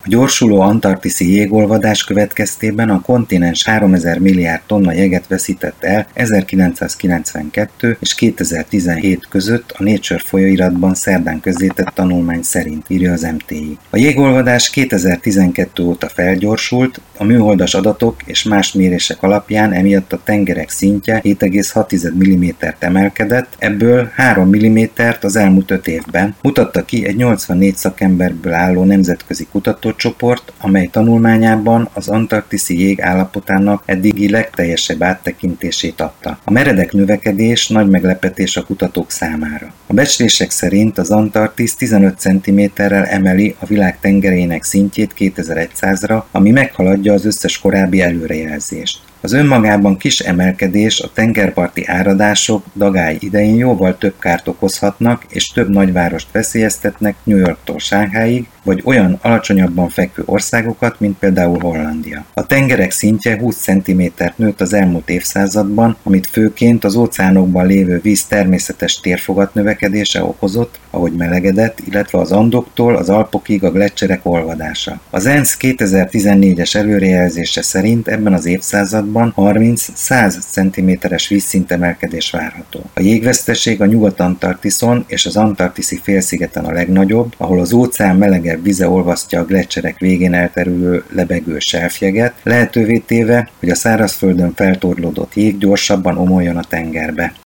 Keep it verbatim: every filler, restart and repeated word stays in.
A gyorsuló antarktiszi jégolvadás következtében a kontinens háromezer milliárd tonna jeget veszített el ezerkilencszázkilencvenkettő és kétezer-tizenhét között a Nature folyóiratban szerdán közzétett tanulmány szerint, írja az em té i. A jégolvadás kétezer-tizenkettő óta felgyorsult, a műholdas adatok és más mérések alapján emiatt a tengerek szintje hét egész hat millimétert emelkedett, ebből három millimétert az elmúlt öt évben, mutatta ki egy nyolcvannégy szakemberből álló nemzetközi kutatócsoport, amely tanulmányában az antarktiszi jég állapotának eddigi legteljesebb áttekintését adta. A meredek növekedés nagy meglepetés a kutatók számára. A becslések szerint az Antarktisz tizenöt centiméterrel emeli a világ tengerének szintjét kétezer-százra, ami meghaladja az összes korábbi előrejelzést. Az önmagában kis emelkedés a tengerparti áradások dagály idején jóval több kárt okozhatnak és több nagyvárost veszélyeztetnek New Yorktól Shanghaiig, vagy olyan alacsonyabban fekvő országokat, mint például Hollandia. A tengerek szintje húsz centimétert nőtt az elmúlt évszázadban, amit főként az óceánokban lévő víz természetes térfogat növekedése okozott, ahogy melegedett, illetve az Andoktól az Alpokig a gleccserek olvadása. Az ENSZ kétezer-tizennégyes előrejelzése szerint ebben az évszázadban harminc-száz centiméteres vízszintemelkedés várható. A jégveszteség a Nyugat-Antarktiszon és az antarktiszi félszigeten a legnagyobb, ahol az óceán melegebb vize olvasztja a gleccserek végén elterülő lebegő selfjeget, lehetővé téve, hogy a szárazföldön feltorlódott jég gyorsabban omoljon a tengerbe.